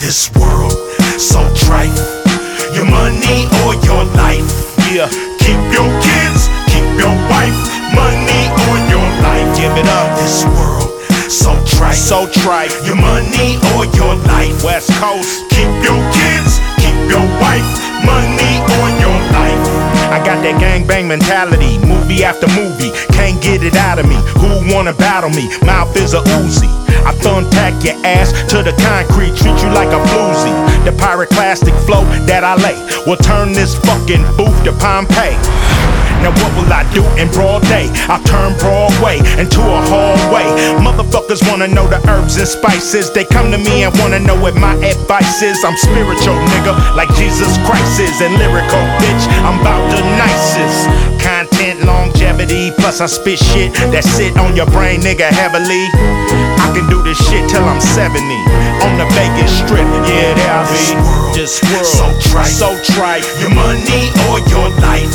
This world, so trite. Your money or your life. Yeah. Keep your kids, keep your wife. Money or your life. Give it up. This world, so trite. So trite. Your money or your life. West Coast. Keep your kids, keep your wife. Money or your life. I got that gangbang mentality, movie after movie, can't get it out of me. Who wanna battle me? Mouth is a Uzi. I thumbtack your ass to the concrete, treat you like a floozy. The pyroclastic flow that I lay will turn this fucking booth to Pompeii. Now what will I do in broad day? I'll turn Broadway into a hallway. Motherfuckers wanna know the herbs and spices. They come to me and wanna know what my advice is. I'm spiritual, nigga, like Jesus Christ is. And lyrical, bitch, I'm about the nicest. Content, longevity, plus I spit shit that sit on your brain, nigga, heavily. I can do this shit till I'm 70. On the Vegas Strip, yeah, there I'll be. This world, so trite. So trite. Your money or your life.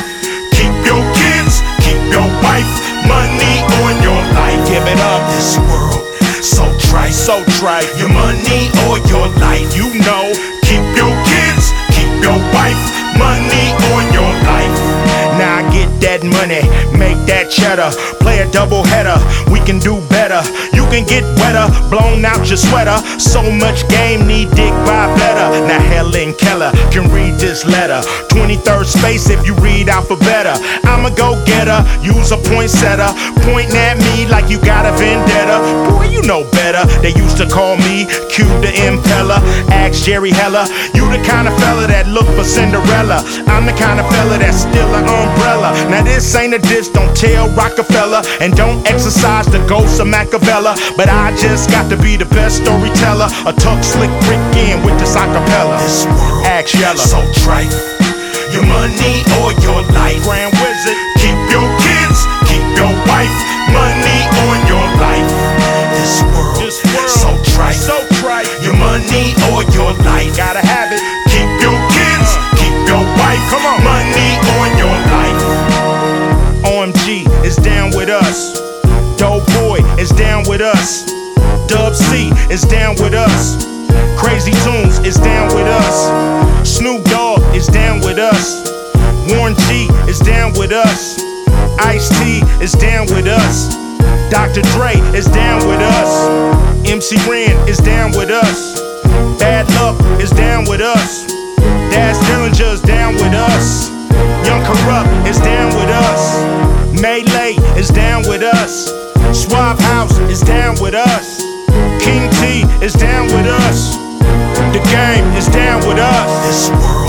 Keep your kids, keep your wife. Money or your life. Give it up. This world, so trite. So trite. Your money or your life. You know. Keep your kids, keep your wife. Money or your life. Now I get that money, make that cheddar. Play a double header, we can do better. You can get wetter, blown out your sweater. So much game, need dick by better. Now Helen Keller can read this letter. 23rd space if you read alphabeta. I'm a go-getter, use a poinsettia. Pointing at me like you got a vendetta. Boy, you know better. They used to call me Q the Impeller. Ask Jerry Heller, you the kind of fella that look for Cinderella. I'm the kind of fella that's still an umbrella. Now this ain't a diss, don't tell Rockefeller. And don't exercise the ghost of Machiavelli. But I just got to be the best storyteller. A tuck slick Rick in with this acapella. This world, Ask Yella. so trite. Your money or your life. Grand Wizard. Keep your kids, keep your wife. Money or your life. This world, so trite. So trite. Your money or your life. Gotta have it. Keep your kids, keep your wife. Come on. Money or your life. OMG is down with us. Dope Boy is down with us. Dub C is down with us. Crazy Tunes is down with us. Snoop Dogg is down with us. Warren G is down with us. Ice-T is down with us. Dr. Dre is down with us. MC Ren is down with us. Bad Luck is down with us. Daz Dillinger is down with us. Young Corrupt is down with us. Melee is down with us. Suave House is down with us. King T is down with us. The Game is down with us. This world,